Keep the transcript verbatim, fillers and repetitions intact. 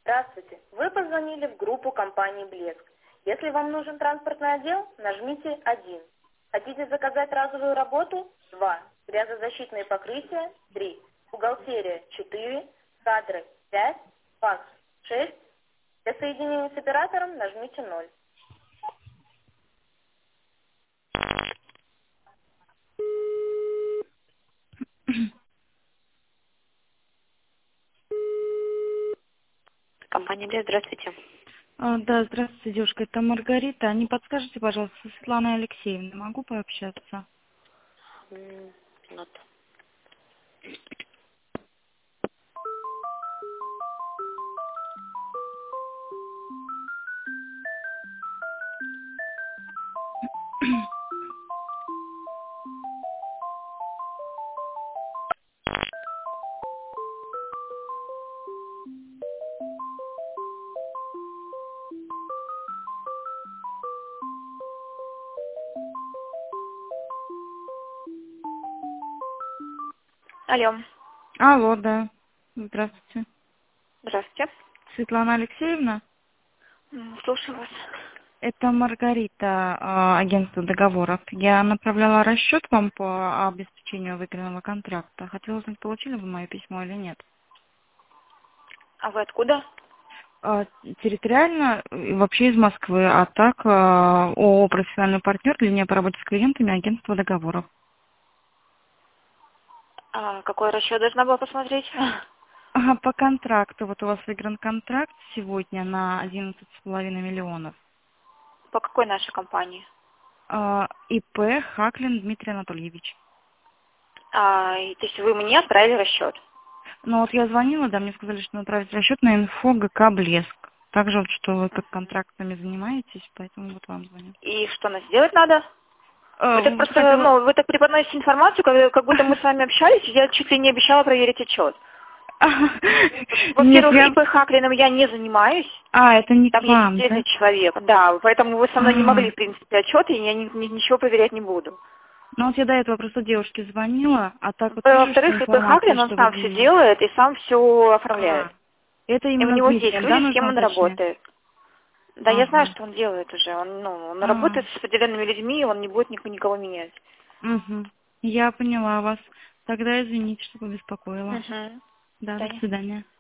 Здравствуйте. Вы позвонили в группу компании «Блеск». Если вам нужен транспортный отдел, нажмите один. Хотите заказать разовую работу? два. Грязозащитные покрытия? три. Бухгалтерия? четыре. Кадры? пять. Факс? шесть. Для соединения с оператором нажмите ноль. Компания «Блеск», здравствуйте. А, Да, здравствуйте, девушка, это Маргарита. Не подскажете, пожалуйста, со Светланой Алексеевной могу пообщаться? М, минуту. Алло, Алло, да. Здравствуйте. здравствуйте. Светлана Алексеевна? М, Слушаю вас. Это Маргарита, а, агентство договоров. Я направляла расчет вам по обеспечению выигранного контракта. Хотела узнать, получили вы мое письмо или нет. А вы откуда? А, Территориально и вообще из Москвы, а так а, ООО «Профессиональный партнер», линия по работе с клиентами, агентство договоров. А какой расчет должна была посмотреть? Ага, по контракту. Вот у вас выигран контракт сегодня на одиннадцать с половиной миллионов. По какой нашей компании? А, ИП Хаклин Дмитрий Анатольевич. А, и- то есть вы мне отправили расчет? Ну вот я звонила, да, мне сказали, что направить расчет на инфо ГК «Блеск». Также вот, что вы как контрактами занимаетесь, поэтому вот вам звоню. И что нас сделать надо? Вы так Э, просто, хотела... ну, вы так преподносите информацию, как, как будто мы с вами общались, я чуть ли не обещала проверить отчет. Нет, Во-первых, я... ИП Хаклиным я не занимаюсь, А, это не к там есть вам, отдельный да? человек, да, поэтому вы со мной не могли, А, в принципе, отчет, и я ни- ни- ничего проверять не буду. ну вот я до этого просто девушке звонила, а так вот вижу, что Во-вторых, ИП информация, Хаклин, он что вы сам все занимаетесь. делает и сам все А, оформляет. это И у именно него есть Дмитрия, да, люди, с кем нужно он уточнять? работает. Да, я знаю, Ага. что он делает уже. Он, ну, он А, работает с определенными людьми, он не будет ник- никого менять. угу. Я поняла вас. Тогда извините, что побеспокоила. Угу. Да, до Да. свидания.